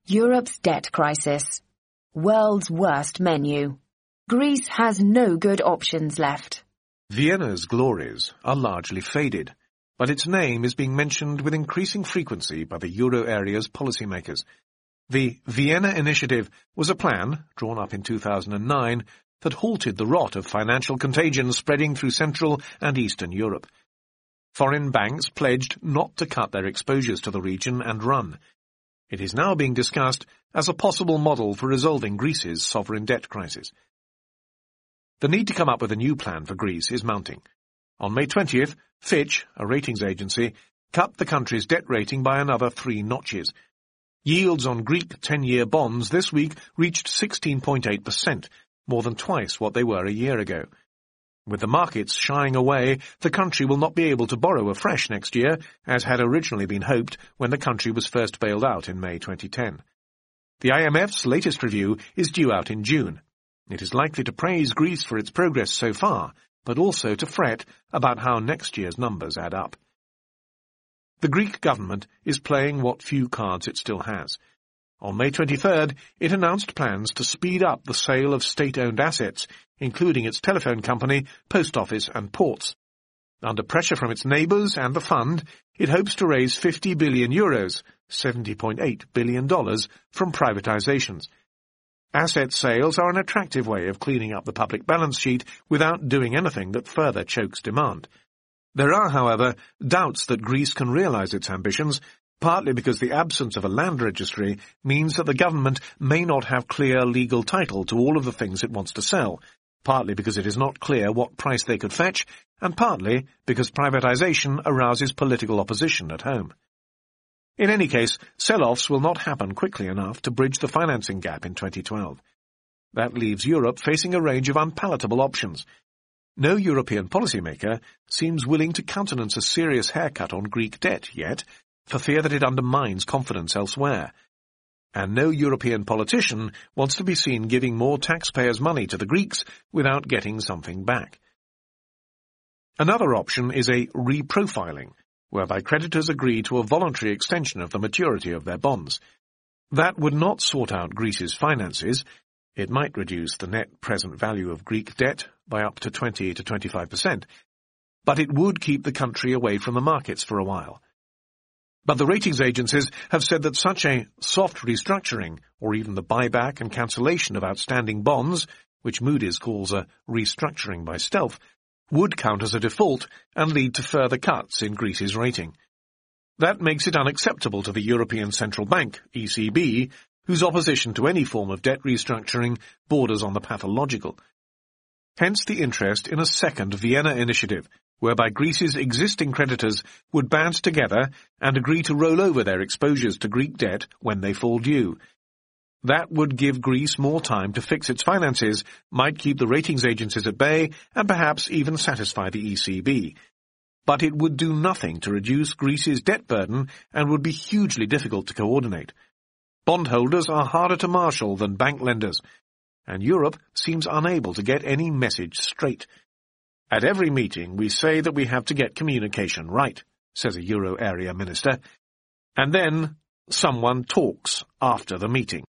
Europe's debt crisis. World's worst menu. Greece has no good options left. Vienna's glories are largely faded, but its name is being mentioned with increasing frequency by the euro area's policymakers. The Vienna Initiative was a plan, drawn up in 2009, that halted the rot of financial contagion spreading through Central and Eastern Europe. Foreign banks pledged not to cut their exposures to the region and run. It is now being discussed as a possible model for resolving Greece's sovereign debt crisis. The need to come up with a new plan for Greece is mounting. On May 20th, Fitch, a ratings agency, cut the country's debt rating by another 3 notches. Yields on Greek 10-year bonds this week reached 16.8%, more than twice what they were a year ago. With the markets shying away, the country will not be able to borrow afresh next year, as had originally been hoped when the country was first bailed out in May 2010. The IMF's latest review is due out in June. It is likely to praise Greece for its progress so far, but also to fret about how next year's numbers add up. The Greek government is playing what few cards it still has. On May 23rd, it announced plans to speed up the sale of state-owned assets, including its telephone company, post office and ports. Under pressure from its neighbours and the fund, it hopes to raise €50 billion, $70.8 billion, from privatisations. Asset sales are an attractive way of cleaning up the public balance sheet without doing anything that further chokes demand. There are, however, doubts that Greece can realise its ambitions, partly because the absence of a land registry means that the government may not have clear legal title to all of the things it wants to sell, partly because it is not clear what price they could fetch, and partly because privatisation arouses political opposition at home. In any case, sell-offs will not happen quickly enough to bridge the financing gap in 2012. That leaves Europe facing a range of unpalatable options. No European policymaker seems willing to countenance a serious haircut on Greek debt yet, for fear that it undermines confidence elsewhere. And no European politician wants to be seen giving more taxpayers' money to the Greeks without getting something back. Another option is a reprofiling, whereby creditors agree to a voluntary extension of the maturity of their bonds. That would not sort out Greece's finances. It might reduce the net present value of Greek debt by up to 20 to 25%, but it would keep the country away from the markets for a while. But the ratings agencies have said that such a soft restructuring, or even the buyback and cancellation of outstanding bonds, which Moody's calls a restructuring by stealth, would count as a default and lead to further cuts in Greece's rating. That makes it unacceptable to the European Central Bank, ECB, whose opposition to any form of debt restructuring borders on the pathological. Hence the interest in a second Vienna initiative, whereby Greece's existing creditors would band together and agree to roll over their exposures to Greek debt when they fall due. That would give Greece more time to fix its finances, might keep the ratings agencies at bay, and perhaps even satisfy the ECB. But it would do nothing to reduce Greece's debt burden and would be hugely difficult to coordinate. Bondholders are harder to marshal than bank lenders, and Europe seems unable to get any message straight. At every meeting we say that we have to get communication right, says a euro area minister, and then someone talks after the meeting.